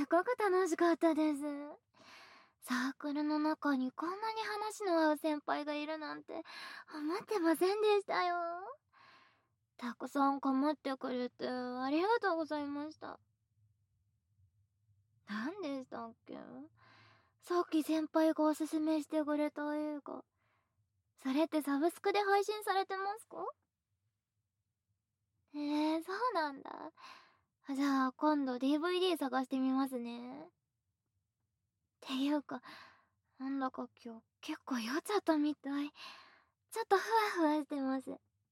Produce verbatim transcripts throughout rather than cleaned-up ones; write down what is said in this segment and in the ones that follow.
ごく楽しかったです。サークルの中にこんなに話の合う先輩がいるなんて思ってませんでしたよ。たくさん構ってくれてありがとうございました。何でしたっけ？さっき先輩がおすすめしてくれた映画、それってサブスクで配信されてますか？へえ、そうなんだ。じゃあ今度 ディーブイディー 探してみますね。っていうか、なんだか今日結構酔っちゃったみたい。ちょっとふわふわしてます。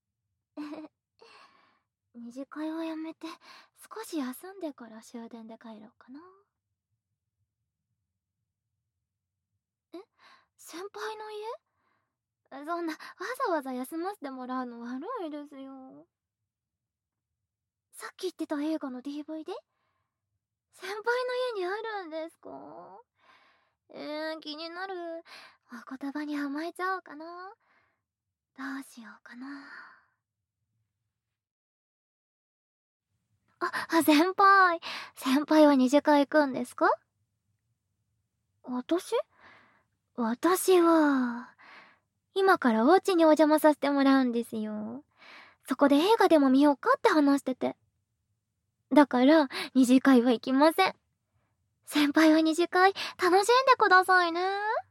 二次会はやめて少し休んでから終電で帰ろうかな。え、先輩の家？そんなわざわざ休ませてもらうの悪いですよ。さっき言ってた映画の ディーブイディー？ 先輩の家にあるんですか？えー、気になる。お言葉に甘えちゃおうかな。どうしようかな。あ、あ先輩。先輩は二次会行くんですか？私私は、今からお家にお邪魔させてもらうんですよ。そこで映画でも見ようかって話してて。だから、二次会は行きません。先輩は二次会楽しんでくださいね。